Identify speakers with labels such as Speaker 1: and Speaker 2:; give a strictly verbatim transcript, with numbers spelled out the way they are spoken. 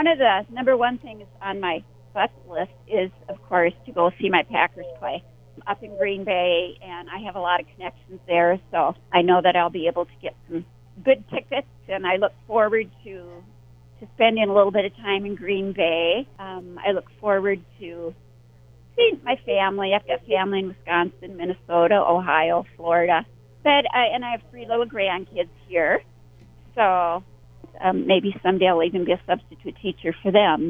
Speaker 1: one of the number one things on my bucket list is, of course, to go see my Packers play up in Green Bay, and I have a lot of connections there, so I know that I'll be able to get some good tickets, and I look forward to to spending a little bit of time in Green Bay. Um, I look forward to seeing my family. I've got family in Wisconsin, Minnesota, Ohio, Florida, but I, and I have three little grandkids here, so um, maybe someday I'll even be a substitute teacher for them.